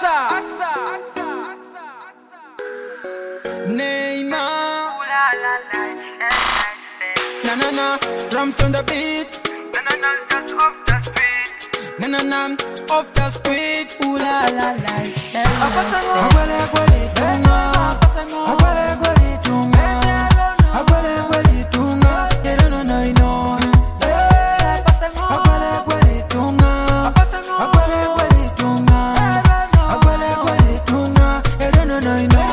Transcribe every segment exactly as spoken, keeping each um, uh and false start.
Axa, Axa, Neymar. Na na na, drums on the beat. Na na na, just off the street. Na na na, off the street. Ooh la la la, Agwele agwele tunga, agwele agwele tunga, agwele agwele tunga, yero no no no. Agwele agwele tunga, agwele agwele tunga, agwele agwele tunga, yero no no no.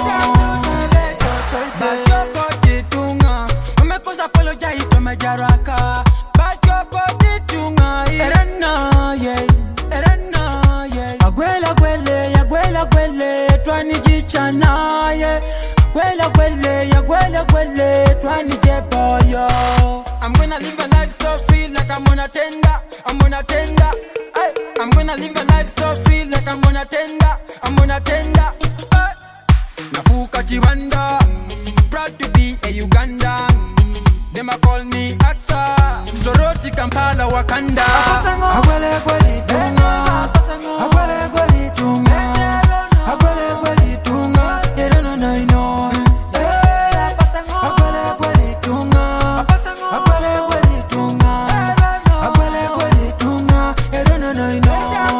Bachoko titunga, umekosa apologize tumejaraka. Bachoko titunga, erana yeah, erana yeah. Agwele agwele, agwele agwele, twani jichana yeah. Agwele agwele, agwele agwele, twani jeboyo. I'm gonna live a life so free like I'm on a tender, I'm on a tender. Hey, I'm gonna live a life so free like I'm on a tender, I'm on a tender. Hey. Nafuka Chibanda, proud to be a Ugandan. Them a call me Axa, Soroti Kampala Wakanda. Agwele agwele tunga, agwele agwele tunga, agwele agwele tunga, yero no no no. Agwele agwele tunga, agwele agwele tunga, agwele agwele tunga, yero no no no.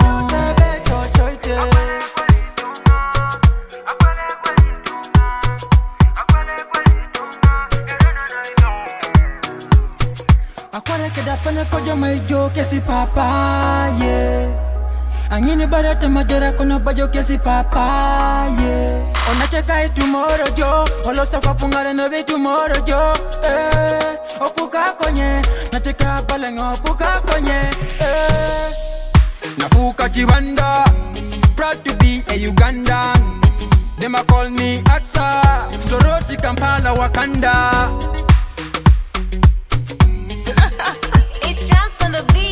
Akwara keda pana kojo maijo kesi papa yeah. Angini barata madera kono bajo kesi papa yeah. Onacheka tomorrow jo, olosa kwa pungare no be tomorrow jo. Eh, opuka konye, nacheka balengo opuka konye. Eh, Nafuka Chibanda, proud to be a Ugandan. Them a call me Axa, Soroti Kampala Wakanda. It's drums on the beat.